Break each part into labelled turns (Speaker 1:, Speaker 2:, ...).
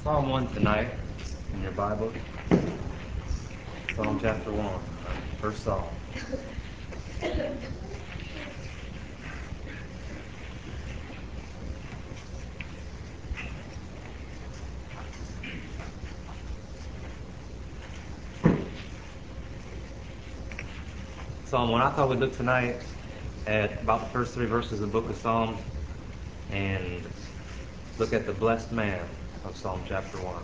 Speaker 1: Psalm 1 tonight in your Bible. Psalm chapter 1, first Psalm. Psalm 1. I thought we'd look tonight at about the first three verses of the book of Psalms and look at the blessed man of Psalm chapter 1.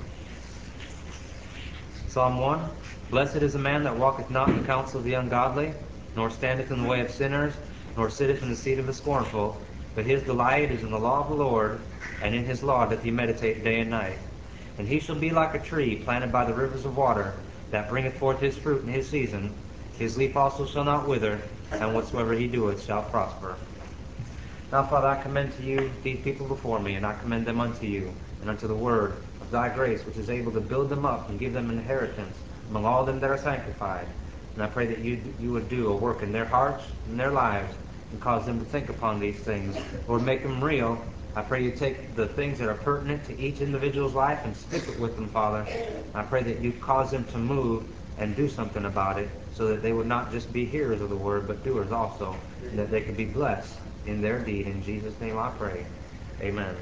Speaker 1: Psalm 1. Blessed is the man that walketh not in the counsel of the ungodly, nor standeth in the way of sinners, nor sitteth in the seat of the scornful, but his delight is in the law of the Lord, and in his law doth he meditate day and night. And he shall be like a tree planted by the rivers of water, that bringeth forth his fruit in his season. His leaf also shall not wither, and whatsoever he doeth shall prosper. Now, Father, I commend to you these people before me, and I commend them unto you, and unto the word of thy grace, which is able to build them up and give them an inheritance among all them that are sanctified. And I pray that you would do a work in their hearts and their lives, and cause them to think upon these things. Lord, make them real. I pray you take the things that are pertinent to each individual's life and stick it with them, Father. I pray that you cause them to move and do something about it, so that they would not just be hearers of the word, but doers also, and that they could be blessed in their deed. In Jesus' name I pray. Amen.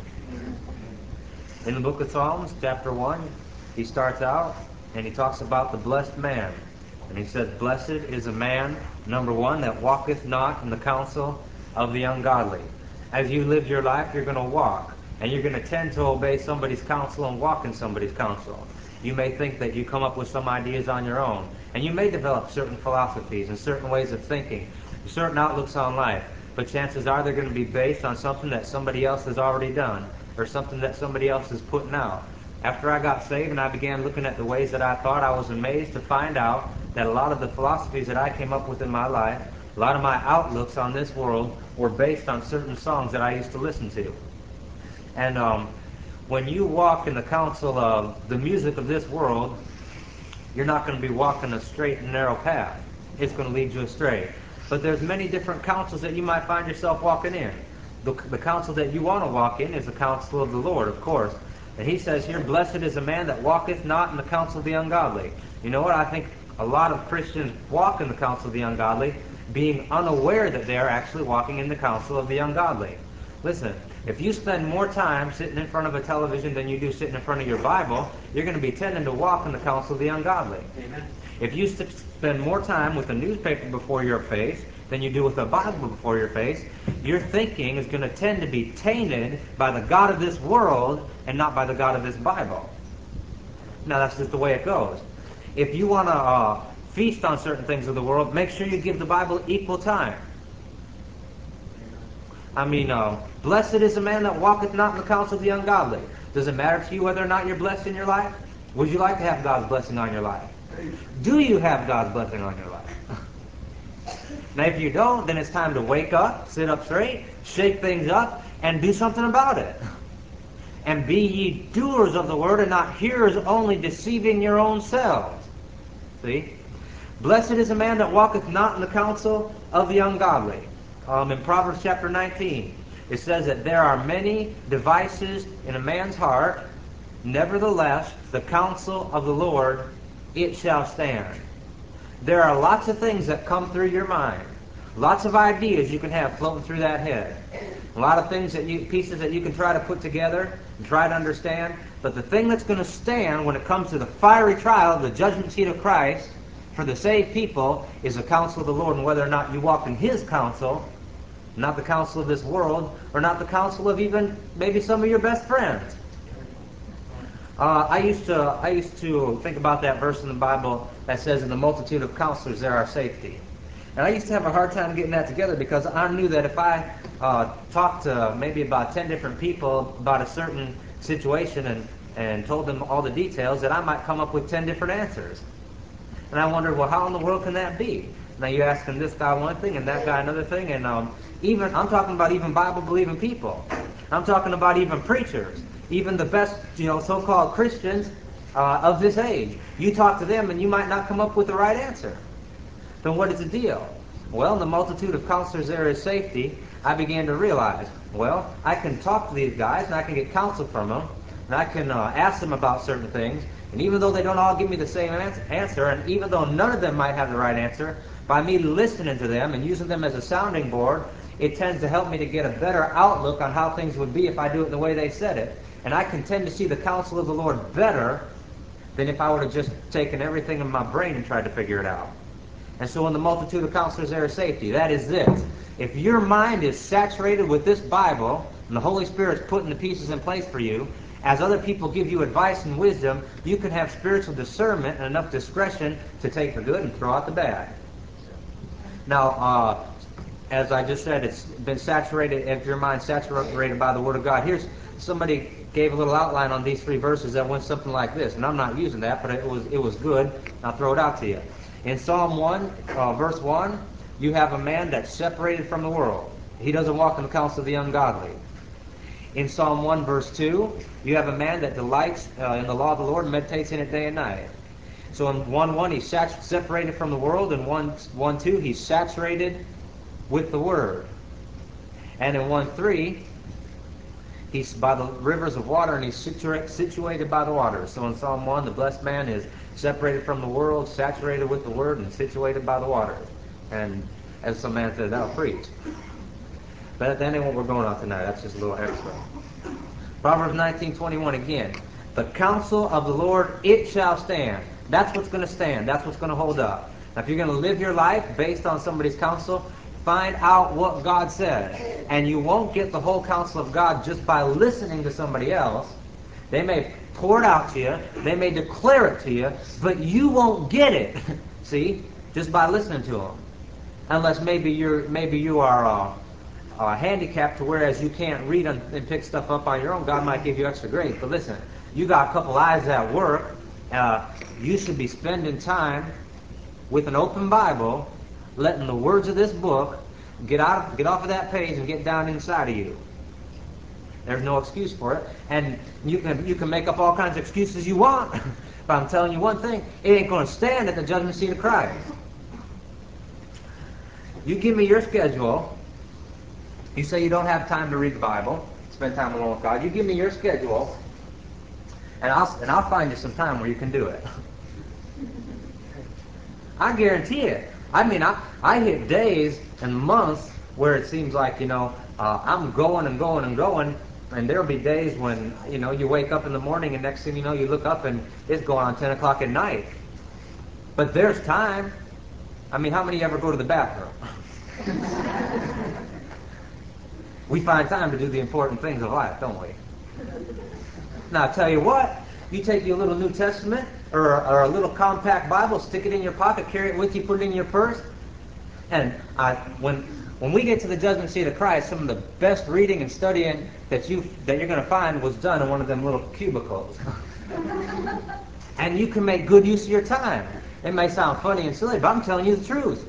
Speaker 1: In the book of Psalms, chapter 1, he starts out and he talks about the blessed man. And he says, blessed is a man, number one, that walketh not in the counsel of the ungodly. As you live your life, you're going to walk, and you're going to tend to obey somebody's counsel and walk in somebody's counsel. You may think that you come up with some ideas on your own, and you may develop certain philosophies and certain ways of thinking, certain outlooks on life, but chances are they're going to be based on something that somebody else has already done, or something that somebody else is putting out. After I got saved and I began looking at the ways that I thought, I was amazed to find out that a lot of the philosophies that I came up with in my life, a lot of my outlooks on this world, were based on certain songs that I used to listen to. And when you walk in the counsel of the music of this world, you're not going to be walking a straight and narrow path. It's going to lead you astray. But there's many different counsels that you might find yourself walking in. The counsel that you want to walk in is the counsel of the Lord, of course. And he says here, blessed is a man that walketh not in the counsel of the ungodly. You know what? I think a lot of Christians walk in the counsel of the ungodly, being unaware that they are actually walking in the counsel of the ungodly. Listen, if you spend more time sitting in front of a television than you do sitting in front of your Bible, you're going to be tending to walk in the counsel of the ungodly. Amen. If you spend more time with a newspaper before your face than you do with a Bible before your face, your thinking is going to tend to be tainted by the God of this world and not by the God of this Bible. Now, that's just the way it goes. If you want to feast on certain things of the world, make sure you give the Bible equal time. I mean, blessed is the man that walketh not in the counsel of the ungodly. Does it matter to you whether or not you're blessed in your life? Would you like to have God's blessing on your life? Do you have God's blessing on your life? Now, if you don't, then it's time to wake up, sit up straight, shake things up, and do something about it. And be ye doers of the word, and not hearers only, deceiving your own selves. See? Blessed is a man that walketh not in the counsel of the ungodly. In Proverbs chapter 19, it says that there are many devices in a man's heart, nevertheless, the counsel of the Lord, it shall stand. There are lots of things that come through your mind. Lots of ideas you can have floating through that head. A lot of things pieces that you can try to put together and try to understand. But the thing that's going to stand when it comes to the fiery trial of the judgment seat of Christ for the saved people is the counsel of the Lord, and whether or not you walk in His counsel, not the counsel of this world, or not the counsel of even maybe some of your best friends. I used to think about that verse in the Bible that says, in the multitude of counselors there are safety. And I used to have a hard time getting that together, because I knew that if I talked to maybe about 10 different people about a certain situation and told them all the details, that I might come up with 10 different answers. And I wondered, well, how in the world can that be? Now you're asking this guy one thing and that guy another thing, and I'm talking about even Bible-believing people. I'm talking about even preachers, even the best, so-called Christians of this age. You talk to them and you might not come up with the right answer. Then what is the deal? Well, in the multitude of counselors there is safety. I began to realize, well, I can talk to these guys and I can get counsel from them, and I can ask them about certain things. And even though they don't all give me the same answer, and even though none of them might have the right answer, by me listening to them and using them as a sounding board, it tends to help me to get a better outlook on how things would be if I do it the way they said it. And I can tend to see the counsel of the Lord better than if I would have just taken everything in my brain and tried to figure it out. And so in the multitude of counselors there is safety. That is this. If your mind is saturated with this Bible, and the Holy Spirit's putting the pieces in place for you, as other people give you advice and wisdom, you can have spiritual discernment and enough discretion to take the good and throw out the bad. Now, as I just said, it's been saturated. If your mind's saturated by the Word of God, here's somebody gave a little outline on these 3 verses that went something like this, and I'm not using that, but it was good. I'll throw it out to you. In Psalm 1, verse 1, you have a man that's separated from the world. He doesn't walk in the counsel of the ungodly. In Psalm 1, verse 2, you have a man that delights in the law of the Lord and meditates in it day and night. So in 1:1, he's separated from the world. In 1:2, he's saturated with the Word. And in 1:3, he's by the rivers of water, and he's situated by the waters. So in Psalm 1, the blessed man is separated from the world, saturated with the Word, and situated by the waters. And as some man said, that'll preach. But that ain't what we're going on tonight. That's just a little extra. Proverbs 19:21 again. The counsel of the Lord, it shall stand. That's what's going to stand. That's what's going to hold up. Now, if you're going to live your life based on somebody's counsel, find out what God says. And you won't get the whole counsel of God just by listening to somebody else. They may pour it out to you. They may declare it to you. But you won't get it, see, just by listening to them. Unless maybe you are handicapped to whereas you can't read and pick stuff up on your own. God might give you extra grace. But listen, you got a couple eyes at work. You should be spending time with an open Bible, letting the words of this book get off of that page and get down inside of you. There's no excuse for it. And you can make up all kinds of excuses you want. But I'm telling you one thing, it ain't going to stand at the judgment seat of Christ. You give me your schedule. You say you don't have time to read the Bible, spend time alone with God. You give me your schedule, and I'll find you some time where you can do it. I guarantee it. I mean, I hit days and months where it seems like, I'm going and going and going, and there'll be days when, you wake up in the morning and next thing you know, you look up and it's going on 10 o'clock at night. But there's time. I mean, how many ever go to the bathroom? We find time to do the important things of life, don't we? Now, I'll tell you what, you take your little New Testament or a little compact Bible, stick it in your pocket, carry it with you, put it in your purse, and when we get to the judgment seat of Christ, some of the best reading and studying that you're going to find was done in one of them little cubicles. And you can make good use of your time. It may sound funny and silly, but I'm telling you the truth.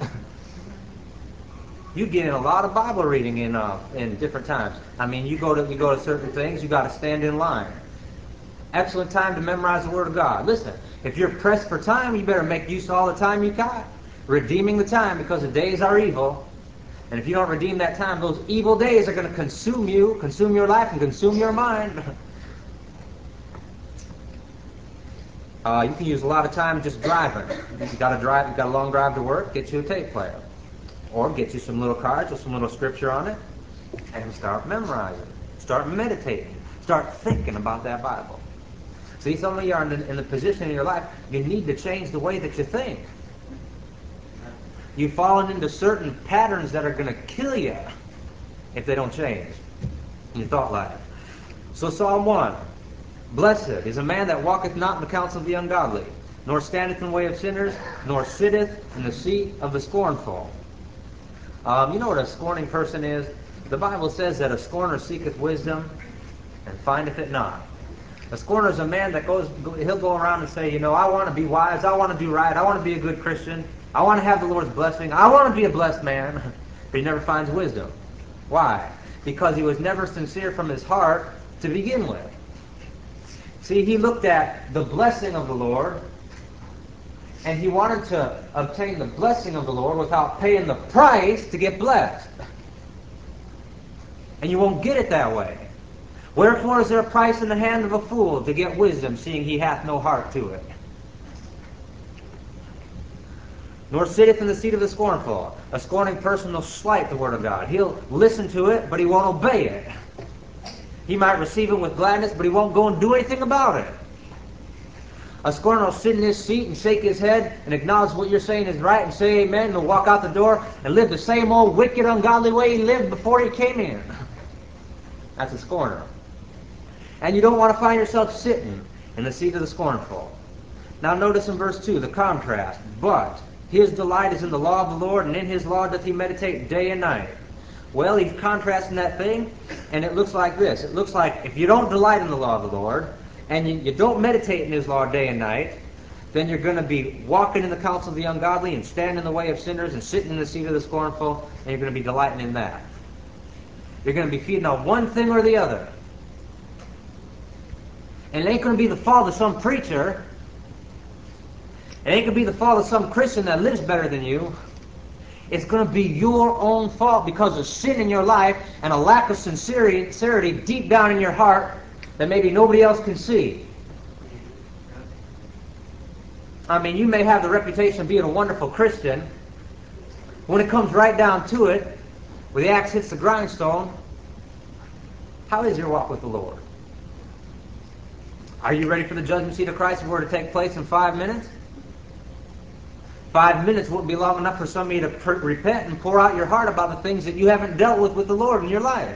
Speaker 1: You get in a lot of Bible reading in different times. I mean, you go to certain things, you got to stand in line. Excellent time to memorize the Word of God. Listen, if you're pressed for time, you better make use of all the time you got. Redeeming the time, because the days are evil. And if you don't redeem that time, those evil days are going to consume you, consume your life, and consume your mind. You can use a lot of time just driving. You got a long drive to work, get you a tape player. Or get you some little cards with some little scripture on it and start memorizing. Start meditating. Start thinking about that Bible. See, some of you are in the position in your life, you need to change the way that you think. You've fallen into certain patterns that are going to kill you if they don't change in your thought life. So Psalm 1, blessed is a man that walketh not in the counsel of the ungodly, nor standeth in the way of sinners, nor sitteth in the seat of the scornful. You know what a scorning person is? The Bible says that a scorner seeketh wisdom and findeth it not. A scorner is a man that he'll go around and say, I want to be wise, I want to do right, I want to be a good Christian, I want to have the Lord's blessing, I want to be a blessed man, but he never finds wisdom. Why? Because he was never sincere from his heart to begin with. See, he looked at the blessing of the Lord, and he wanted to obtain the blessing of the Lord without paying the price to get blessed. And you won't get it that way. Wherefore is there a price in the hand of a fool to get wisdom, seeing he hath no heart to it? Nor sitteth in the seat of the scornful. A scorning person will slight the word of God. He'll listen to it, but he won't obey it. He might receive it with gladness, but he won't go and do anything about it. A scorner will sit in his seat and shake his head and acknowledge what you're saying is right and say amen, and he'll walk out the door and live the same old wicked, ungodly way he lived before he came in. That's a scorner. And you don't want to find yourself sitting in the seat of the scornful. Now notice in verse 2, the contrast. But his delight is in the law of the Lord, and in his law doth he meditate day and night. Well, he's contrasting that thing, and it looks like this. It looks like if you don't delight in the law of the Lord, and you don't meditate in his law day and night, then you're going to be walking in the counsel of the ungodly and standing in the way of sinners and sitting in the seat of the scornful, and you're going to be delighting in that. You're going to be feeding on one thing or the other. And it ain't going to be the fault of some preacher. It ain't going to be the fault of some Christian that lives better than you. It's going to be your own fault because of sin in your life and a lack of sincerity deep down in your heart that maybe nobody else can see. I mean, you may have the reputation of being a wonderful Christian. When it comes right down to it, where the axe hits the grindstone, how is your walk with the Lord? Are you ready for the judgment seat of Christ if it were to take place in 5 minutes? 5 minutes wouldn't be long enough for somebody to repent and pour out your heart about the things that you haven't dealt with the Lord in your life.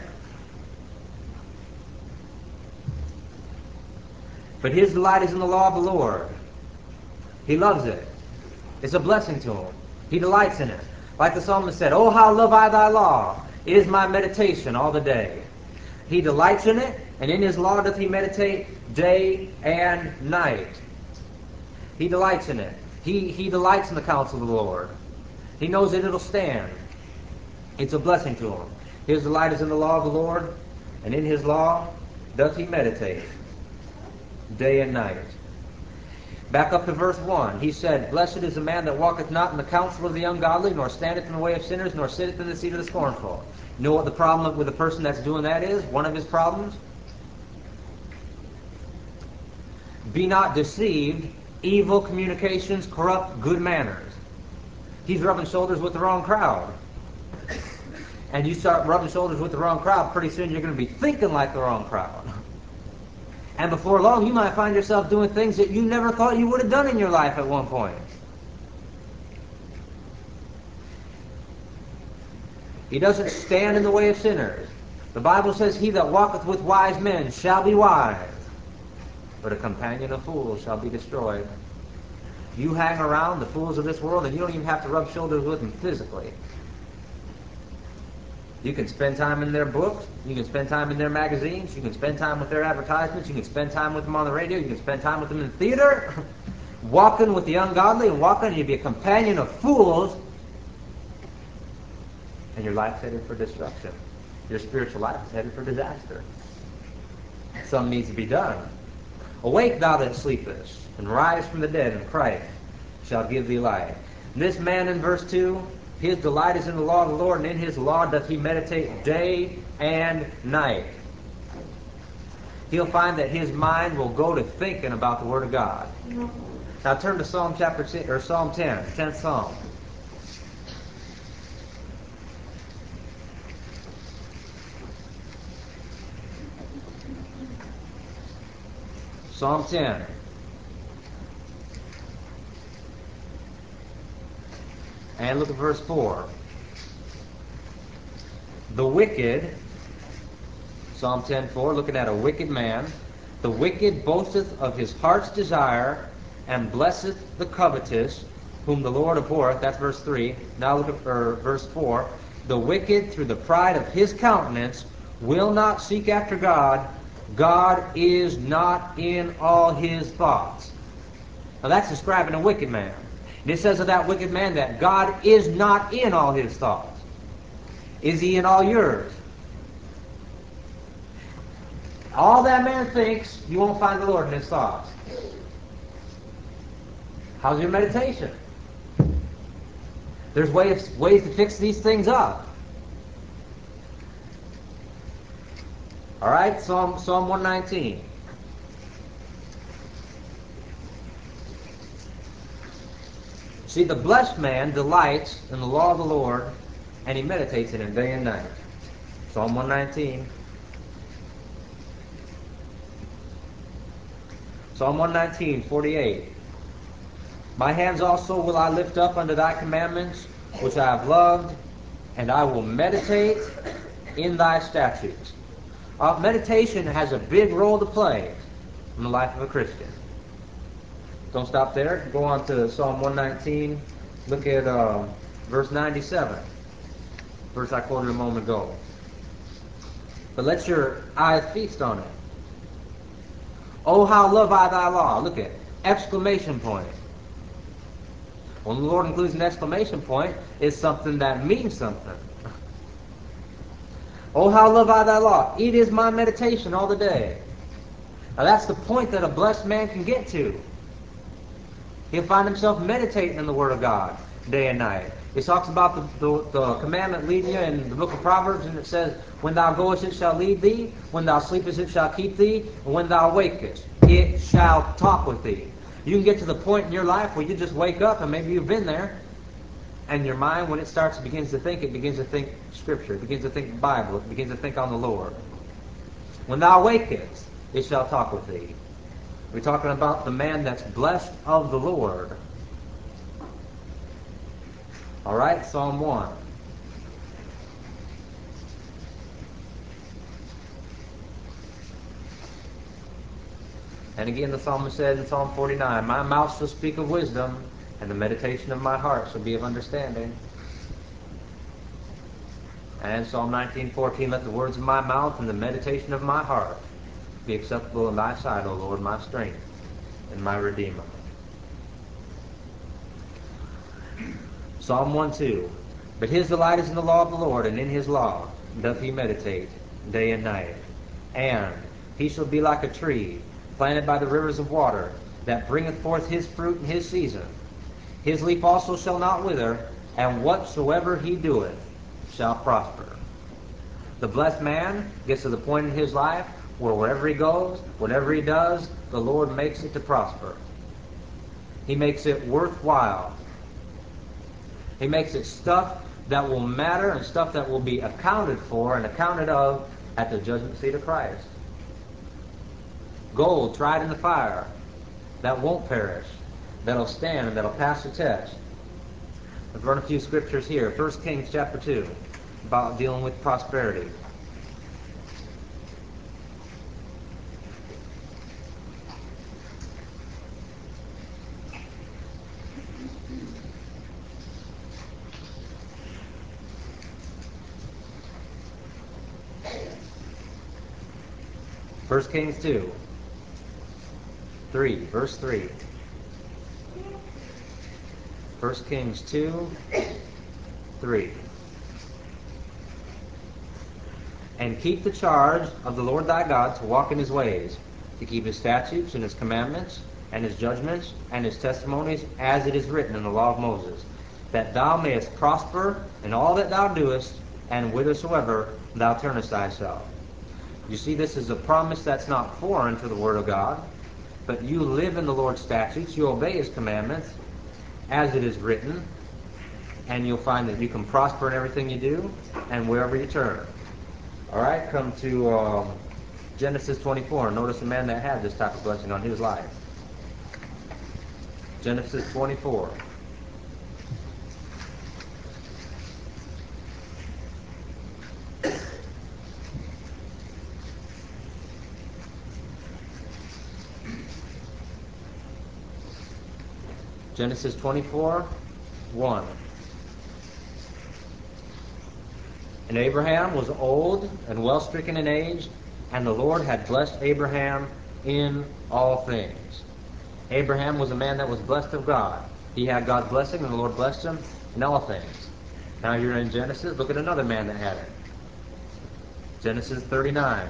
Speaker 1: But his delight is in the law of the Lord. He loves it. It's a blessing to him. He delights in it. Like the psalmist said, "Oh, how love I thy law! It is my meditation all the day." He delights in it, and in his law doth he meditate day and night. He delights in it. He delights in the counsel of the Lord. He knows that it'll stand. It's a blessing to him. His delight is in the law of the Lord, and in his law doth he meditate day and night. Back up to verse 1. He said, "Blessed is the man that walketh not in the counsel of the ungodly, nor standeth in the way of sinners, nor sitteth in the seat of the scornful." You know what the problem with the person that's doing that is? One of his problems? Be not deceived. Evil communications corrupt good manners. He's rubbing shoulders with the wrong crowd. And you start rubbing shoulders with the wrong crowd, pretty soon you're going to be thinking like the wrong crowd. And before long, you might find yourself doing things that you never thought you would have done in your life at one point. He doesn't stand in the way of sinners. The Bible says, "He that walketh with wise men shall be wise, but a companion of fools shall be destroyed." You hang around the fools of this world, and you don't even have to rub shoulders with them physically. You can spend time in their books. You can spend time in their magazines. You can spend time with their advertisements. You can spend time with them on the radio. You can spend time with them in the theater. Walking with the ungodly and walking, and you'd be a companion of fools, and your life's headed for destruction. Your spiritual life is headed for disaster. Something needs to be done. "Awake, thou that sleepest, and rise from the dead, and Christ shall give thee light." And this man in verse 2, his delight is in the law of the Lord, and in his law doth he meditate day and night. He'll find that his mind will go to thinking about the Word of God. Now turn to Psalm 10, 10th Psalm. Psalm 10. And look at verse 4. The wicked, Psalm 10:4, looking at a wicked man. "The wicked boasteth of his heart's desire, and blesseth the covetous, whom the Lord abhorreth." That's verse 3. Now look at verse 4. "The wicked, through the pride of his countenance, will not seek after God. God is not in all his thoughts." Now that's describing a wicked man. And it says of that wicked man that God is not in all his thoughts. Is he in all yours? All that man thinks, you won't find the Lord in his thoughts. How's your meditation? There's ways to fix these things up. All right, Psalm 119. See, the blessed man delights in the law of the Lord, and he meditates in it day and night. Psalm 119. Psalm 119, 48. My hands also will I lift up unto thy commandments, which I have loved, and I will meditate in thy statutes. Meditation has a big role to play in the life of a Christian. Don't stop there. Go on to Psalm 119. Look at verse 97. Verse I quoted a moment ago. But let your eyes feast on it. Oh, how love I thy law. Look at it. Exclamation point. When the Lord includes an exclamation point, it's something that means something. Oh, how love I thy law. It is my meditation all the day. Now that's the point that a blessed man can get to. He'll find himself meditating in the Word of God day and night. It talks about the commandment leading you in the book of Proverbs, and it says, when thou goest, it shall lead thee. When thou sleepest, it shall keep thee. And when thou wakest, it shall talk with thee. You can get to the point in your life where you just wake up, and maybe you've been there, and your mind, when it begins to think, it begins to think Scripture. It begins to think the Bible. It begins to think on the Lord. When thou wakest, it shall talk with thee. We're talking about the man that's blessed of the Lord. All right, Psalm 1. And again, the psalmist said in Psalm 49, my mouth shall speak of wisdom, and the meditation of my heart shall be of understanding. And Psalm 19:14, let the words of my mouth and the meditation of my heart be acceptable in thy sight, O Lord, my strength and my Redeemer. Psalm 1:2, but his delight is in the law of the Lord, and in his law doth he meditate day and night. And he shall be like a tree planted by the rivers of water, that bringeth forth his fruit in his season. His leaf also shall not wither, and whatsoever he doeth shall prosper. The blessed man gets to the point in his life where wherever he goes, whatever he does, the Lord makes it to prosper. He makes it worthwhile. He makes it stuff that will matter and stuff that will be accounted for and accounted of at the judgment seat of Christ. Gold tried in the fire that won't perish, that'll stand and that'll pass the test. I've run a few scriptures here. 1 Kings chapter 2, about dealing with prosperity. First Kings 2, 3, verse 3. 1 Kings 2, 3. And keep the charge of the Lord thy God to walk in his ways, to keep his statutes and his commandments, and his judgments, and his testimonies, as it is written in the law of Moses, that thou mayest prosper in all that thou doest, and whithersoever thou turnest thyself. You see, this is a promise that's not foreign to the Word of God, but you live in the Lord's statutes, you obey his commandments, as it is written, and you'll find that you can prosper in everything you do, and wherever you turn. All right, come to Genesis 24. Notice a man that had this type of blessing on his life. Genesis 24. Genesis 24, 1. And Abraham was old and well stricken in age, and the Lord had blessed Abraham in all things. Abraham was a man that was blessed of God. He had God's blessing, and the Lord blessed him in all things. Now you're in Genesis. Look at another man that had it. Genesis 39.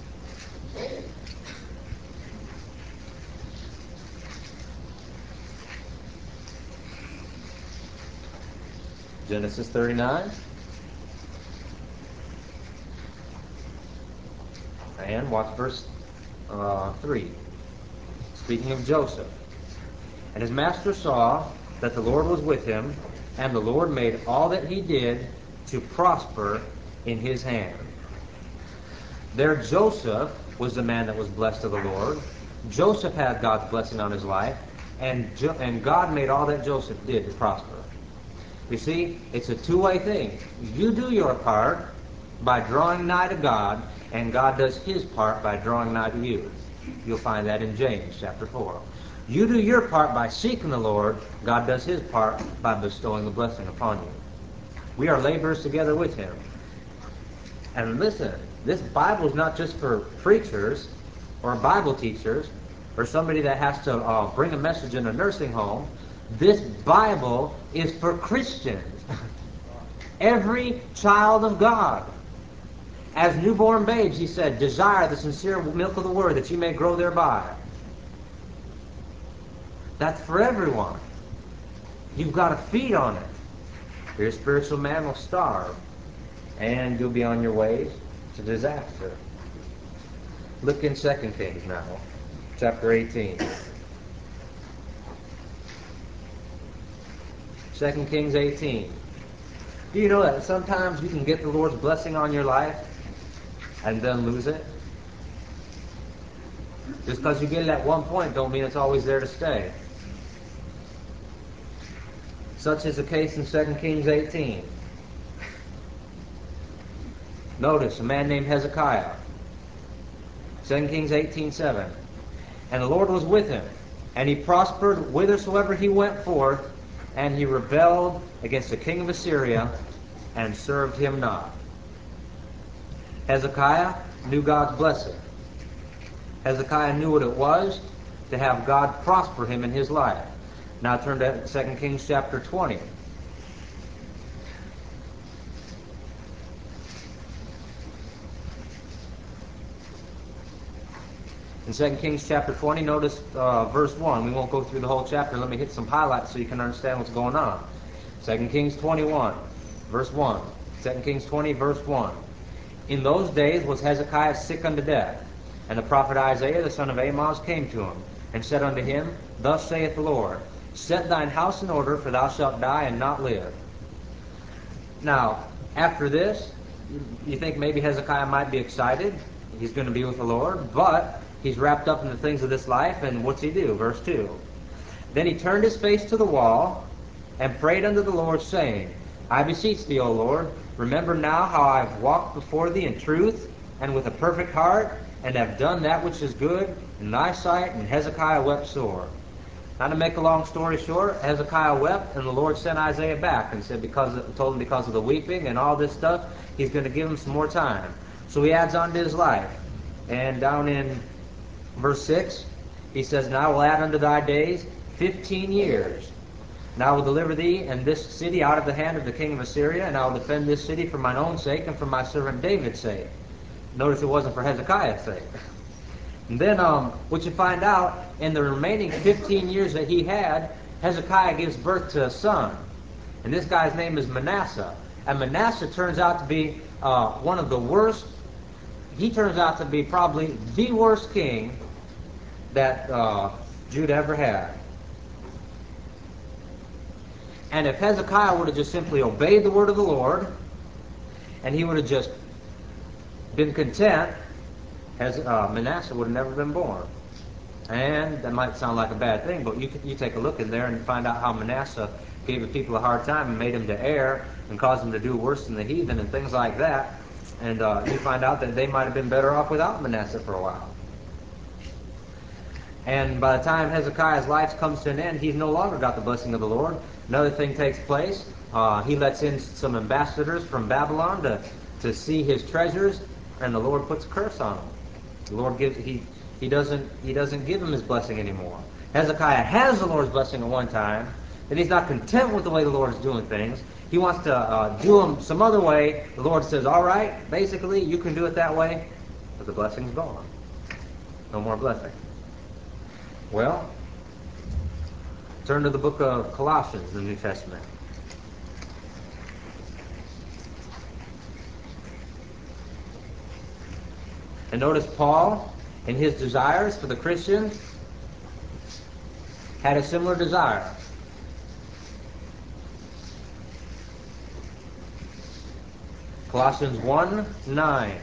Speaker 1: Genesis 39. And watch verse 3. Speaking of Joseph. And his master saw that the Lord was with him, and the Lord made all that he did to prosper in his hand. There Joseph was the man that was blessed of the Lord. Joseph had God's blessing on his life, and God made all that Joseph did to prosper. You see, it's a two-way thing. You do your part by drawing nigh to God, and God does his part by drawing nigh to you. You'll find that in James chapter 4. You do your part by seeking the Lord. God does his part by bestowing the blessing upon you. We are laborers together with him. And listen, this Bible is not just for preachers or Bible teachers or somebody that has to bring a message in a nursing home. This Bible is for Christians. Every child of God. As newborn babes, he said, desire the sincere milk of the word that you may grow thereby. That's for everyone. You've got to feed on it. Your spiritual man will starve, and you'll be on your way to disaster. Look in 2 Kings now, chapter 18. 2 Kings 18. Do you know that sometimes you can get the Lord's blessing on your life and then lose it? Just because you get it at one point don't mean it's always there to stay. Such is the case in 2 Kings 18. Notice a man named Hezekiah. 2 Kings 18:7. And the Lord was with him, and he prospered whithersoever he went forth, and he rebelled against the king of Assyria, and served him not. Hezekiah knew God's blessing. Hezekiah knew what it was to have God prosper him in his life. Now turn to 2 Kings chapter 20. In 2 Kings chapter 20, notice verse 1. We won't go through the whole chapter. Let me hit some highlights so you can understand what's going on. 2 Kings 21, verse 1. 2 Kings 20, verse 1. In those days was Hezekiah sick unto death, and the prophet Isaiah the son of Amoz came to him, and said unto him, Thus saith the Lord, Set thine house in order, for thou shalt die and not live. Now, after this, you think maybe Hezekiah might be excited. He's going to be with the Lord, but he's wrapped up in the things of this life, and what's he do? Verse 2. Then he turned his face to the wall, and prayed unto the Lord, saying, I beseech thee, O Lord, remember now how I have walked before thee in truth, and with a perfect heart, and have done that which is good in thy sight. And Hezekiah wept sore. Now, to make a long story short, Hezekiah wept, and the Lord sent Isaiah back and said, told him because of the weeping and all this stuff, he's going to give him some more time. So he adds on to his life. And down in verse 6, he says, And I will add unto thy days 15 years. And I will deliver thee and this city out of the hand of the king of Assyria, and I will defend this city for mine own sake and for my servant David's sake. Notice it wasn't for Hezekiah's sake. And then what you find out, in the remaining 15 years that he had, Hezekiah gives birth to a son. And this guy's name is Manasseh. And Manasseh turns out to be one of the worst. He turns out to be probably the worst king that Judah ever had. And if Hezekiah would have just simply obeyed the word of the Lord, and he would have just been content, Manasseh would have never been born. And that might sound like a bad thing, but you take a look in there and find out how Manasseh gave the people a hard time and made them to err and caused them to do worse than the heathen and things like that. And you find out that they might have been better off without Manasseh for a while. And by the time Hezekiah's life comes to an end, he's no longer got the blessing of the Lord. Another thing takes place. He lets in some ambassadors from Babylon to see his treasures, and the Lord puts a curse on him. The Lord he doesn't give him his blessing anymore. Hezekiah has the Lord's blessing at one time, and he's not content with the way the Lord is doing things. He wants to do them some other way. The Lord says, all right, basically, you can do it that way, but the blessing's gone. No more blessing. Well, turn to the book of Colossians, the New Testament. And notice Paul, in his desires for the Christians, had a similar desire. Colossians 1:9.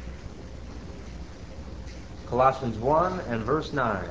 Speaker 1: Colossians 1 and verse 9.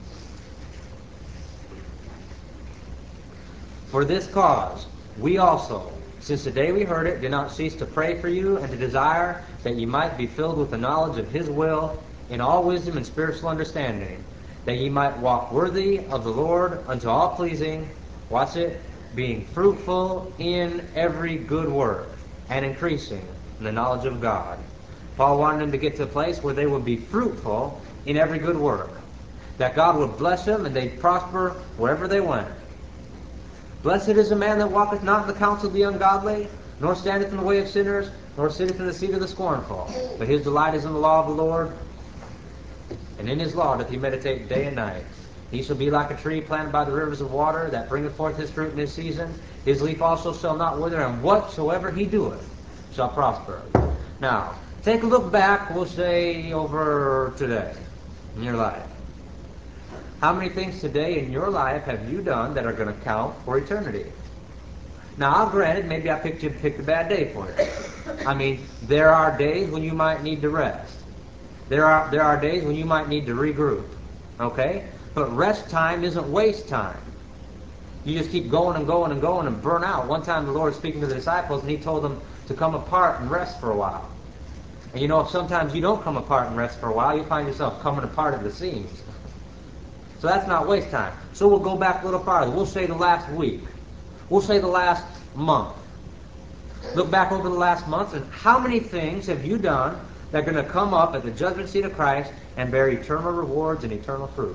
Speaker 1: For this cause, we also, since the day we heard it, did not cease to pray for you and to desire that ye might be filled with the knowledge of his will in all wisdom and spiritual understanding, that ye might walk worthy of the Lord unto all pleasing, watch it, being fruitful in every good work and increasing in the knowledge of God. Paul wanted them to get to a place where they would be fruitful in every good work, that God would bless them and they'd prosper wherever they went. Blessed is the man that walketh not in the counsel of the ungodly, nor standeth in the way of sinners, nor sitteth in the seat of the scornful. But his delight is in the law of the Lord, and in his law doth he meditate day and night. He shall be like a tree planted by the rivers of water, that bringeth forth his fruit in his season. His leaf also shall not wither, and whatsoever he doeth shall prosper. Now, take a look back, we'll say, over today in your life. How many things today in your life have you done that are going to count for eternity? Now, granted, maybe I picked a bad day for you. I mean, there are days when you might need to rest. There are days when you might need to regroup. Okay? But rest time isn't waste time. You just keep going and going and going and burn out. One time the Lord was speaking to the disciples and he told them to come apart and rest for a while. And you know, if sometimes you don't come apart and rest for a while, you find yourself coming apart at the seams. So that's not waste time. So we'll go back a little farther. We'll say the last week. We'll say the last month. Look back over the last month and how many things have you done that are going to come up at the judgment seat of Christ and bear eternal rewards and eternal fruit?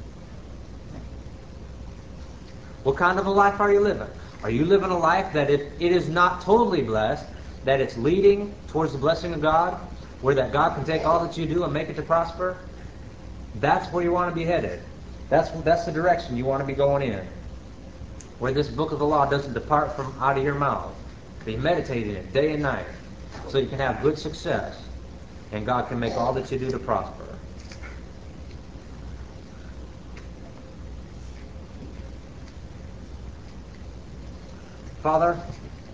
Speaker 1: What kind of a life are you living? Are you living a life that if it is not totally blessed, that it's leading towards the blessing of God, where that God can take all that you do and make it to prosper? That's where you want to be headed. That's the direction you want to be going in. Where this book of the law doesn't depart from out of your mouth. Be meditating in it day and night so you can have good success and God can make all that you do to prosper. Father,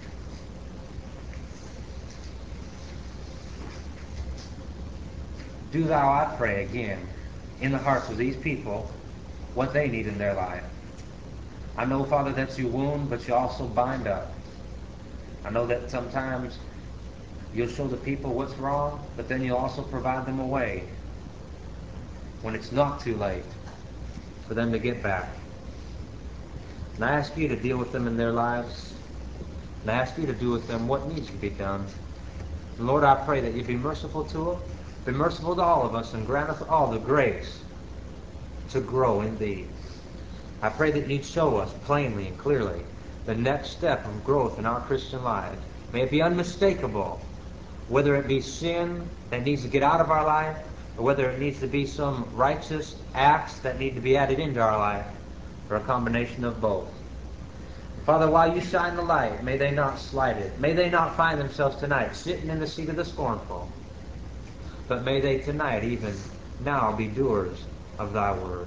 Speaker 1: do thou, I pray, again, in the hearts of these people, what they need in their life. I know, Father, that you wound, but you also bind up. I know that sometimes you'll show the people what's wrong, but then you'll also provide them a way when it's not too late for them to get back. And I ask you to deal with them in their lives, and I ask you to do with them what needs to be done. And Lord, I pray that you be merciful to them, be merciful to all of us, and grant us all the grace to grow in thee. I pray that you'd show us plainly and clearly the next step of growth in our Christian life. May it be unmistakable, whether it be sin that needs to get out of our life, or whether it needs to be some righteous acts that need to be added into our life, or a combination of both. Father, while you shine the light, may they not slight it. May they not find themselves tonight sitting in the seat of the scornful, but may they tonight, even now, be doers of thy word.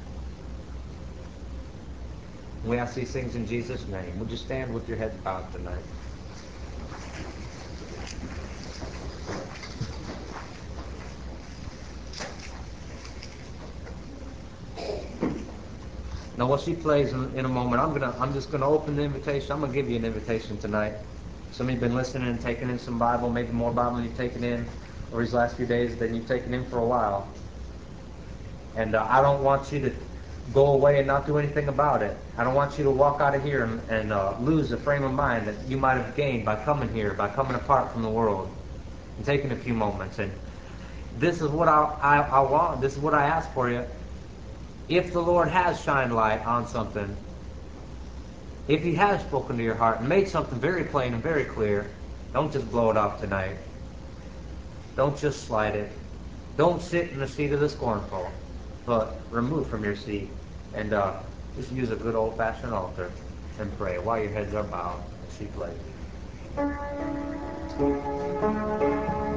Speaker 1: We ask these things in Jesus' name. Would you stand with your heads bowed tonight? Now, while she plays in a moment, I'm just gonna open the invitation. I'm gonna give you an invitation tonight. Some of you've been listening and taking in some Bible, maybe more Bible than you've taken in over these last few days than you've taken in for a while. And I don't want you to go away and not do anything about it. I don't want you to walk out of here and lose the frame of mind that you might have gained by coming here, by coming apart from the world and taking a few moments. And this is what I want. This is what I ask for you. If the Lord has shined light on something, if he has spoken to your heart and made something very plain and very clear, don't just blow it off tonight. Don't just slide it. Don't sit in the seat of the scornful, but remove from your seat and just use a good old-fashioned altar and pray while your heads are bowed and she plays.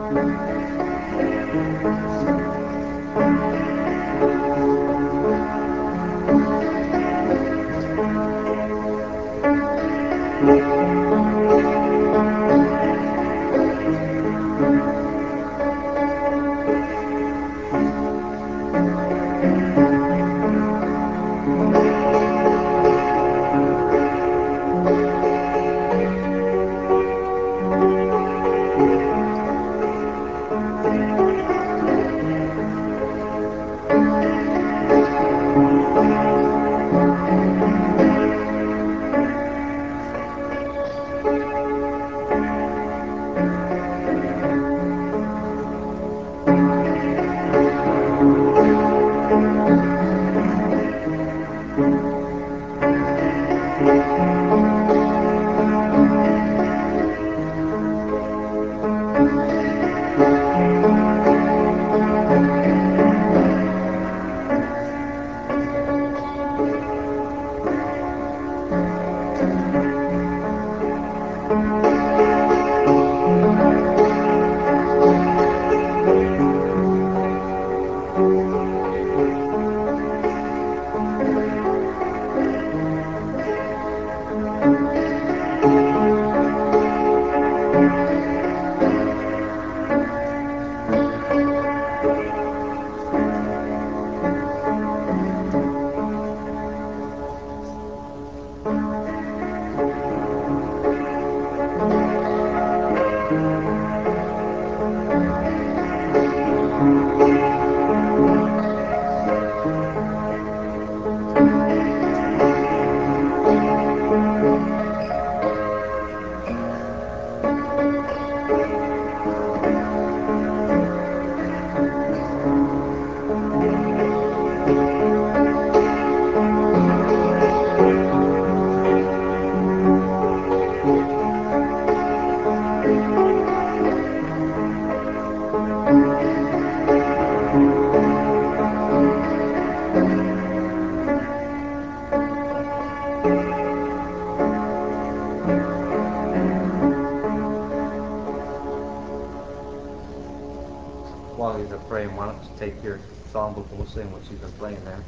Speaker 1: While you're praying, why don't you take your songbook and we'll sing what you've been playing there.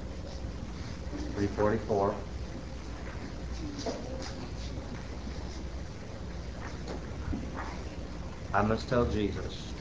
Speaker 1: 344. I must tell Jesus.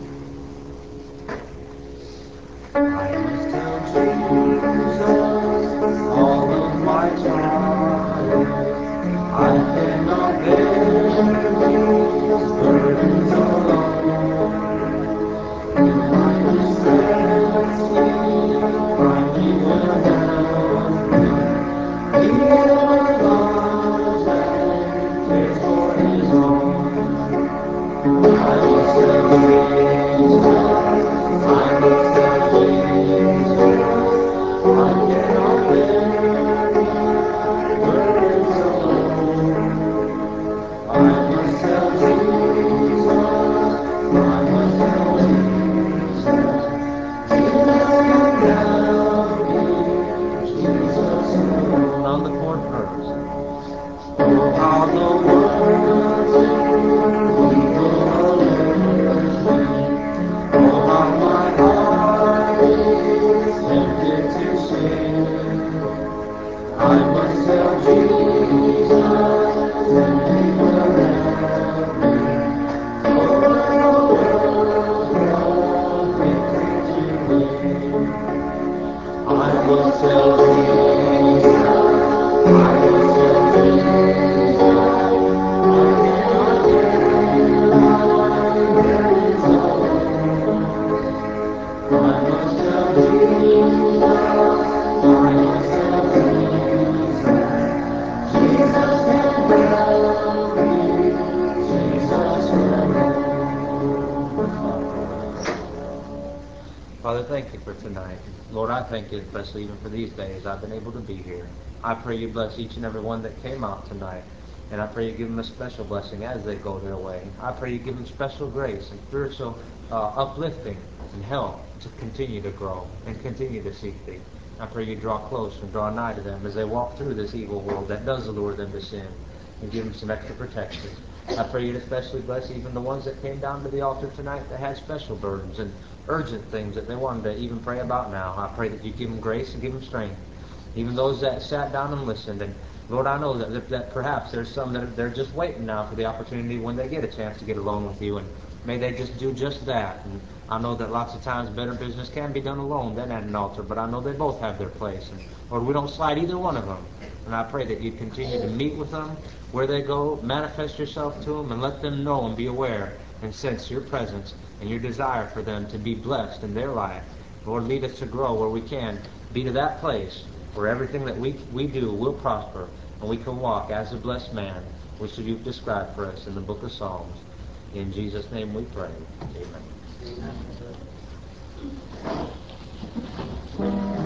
Speaker 1: I must tell Jesus all of my trials. I cannot bear these burdens alone. In my distress, He finally will help me. He ever loves and cares for His own. I must tell Jesus, I must tell Jesus, I cannot bear these burdens alone. I must tell Jesus, I must tell Jesus, Jesus can help me, Jesus alone. On the chord first. Oh, how the world will evil alert me. Oh, how my heart is tempted to sin. I must tell Jesus, and He will help me. Over the world from victory to win. I must tell Jesus, I must tell Jesus, I cannot bear my burdens alone. I must tell Jesus, I must tell Jesus, Jesus can help me, Jesus alone. Father, thank you for tonight. Lord, I thank you especially even for these days I've been able to be here. I pray you bless each and every one that came out tonight. And I pray you give them a special blessing as they go their way. I pray you give them special grace and spiritual uplifting and help to continue to grow and continue to seek thee. I pray you draw close and draw nigh to them as they walk through this evil world that does allure them to sin, and give them some extra protection. I pray you'd especially bless even the ones that came down to the altar tonight that had special burdens and urgent things that they wanted to even pray about now. I pray that you give them grace and give them strength. Even those that sat down and listened. And Lord, I know that perhaps there's some that they're just waiting now for the opportunity when they get a chance to get alone with you. And may they just do just that. And I know that lots of times better business can be done alone than at an altar, but I know they both have their place. And Lord, we don't slide either one of them. And I pray that you continue to meet with them where they go, manifest yourself to them, and let them know and be aware and sense your presence and your desire for them to be blessed in their life. Lord, lead us to grow where we can be to that place where everything that we do will prosper and we can walk as a blessed man, which you've described for us in the book of Psalms. In Jesus' name we pray. Amen.
Speaker 2: Amen.